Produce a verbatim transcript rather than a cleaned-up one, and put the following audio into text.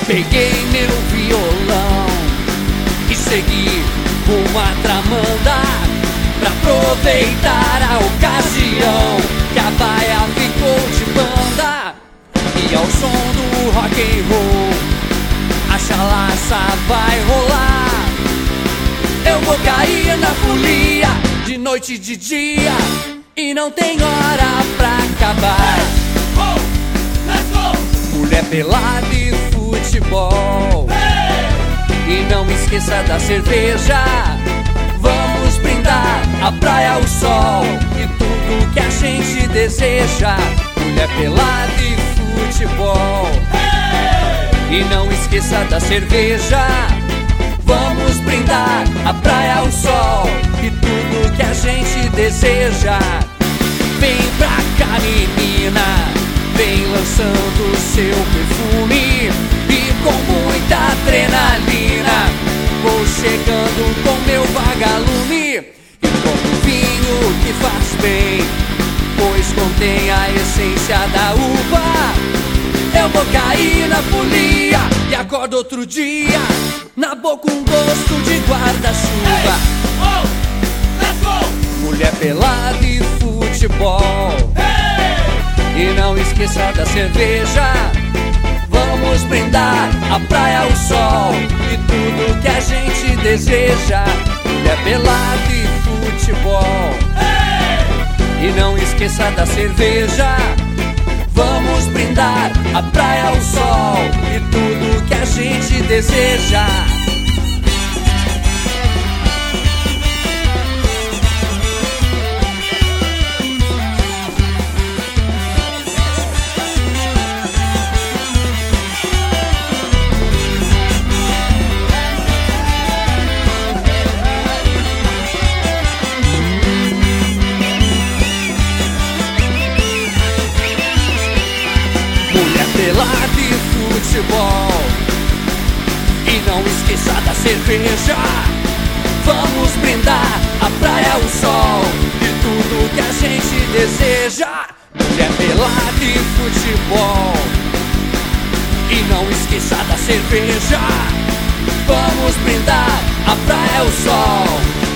Peguei meu violão e segui rumo à Tramanda, pra aproveitar a ocasião que a baia ficou de banda. E ao som do rock and roll a chalaça vai rolar. Eu vou cair na folia de noite e de dia e não tem hora pra acabar. Hey, oh, let's go. Mulher pelada e futebol. Hey. E não esqueça da cerveja. Vamos brindar a praia, o sol e tudo que a gente deseja. Mulher pelada e futebol. Hey. E não esqueça da cerveja. Vamos brindar a praia, o sol e tudo que a gente deseja. Vem pra cá, menina, vem lançando seu perfume e com muita adrenalina vou chegando com meu vagalume. E como vinho que faz bem, pois contém a essência da uva, eu vou cair na folia e acordo outro dia na boca um gosto de guarda-chuva. Hey, oh, let's go. Mulher pelada e futebol. Hey. E não esqueça da cerveja. Vamos brindar a praia, o sol e tudo que a gente deseja. Mulher pelada e futebol. Hey. E não esqueça da cerveja. Vamos brindar a praia, o sol e tudo que a gente deseja. Pelada e futebol. E não esqueça da cerveja. Vamos brindar a praia, o sol e tudo que a gente deseja. Mulher pelada e futebol. E não esqueça da cerveja. Vamos brindar a praia, o sol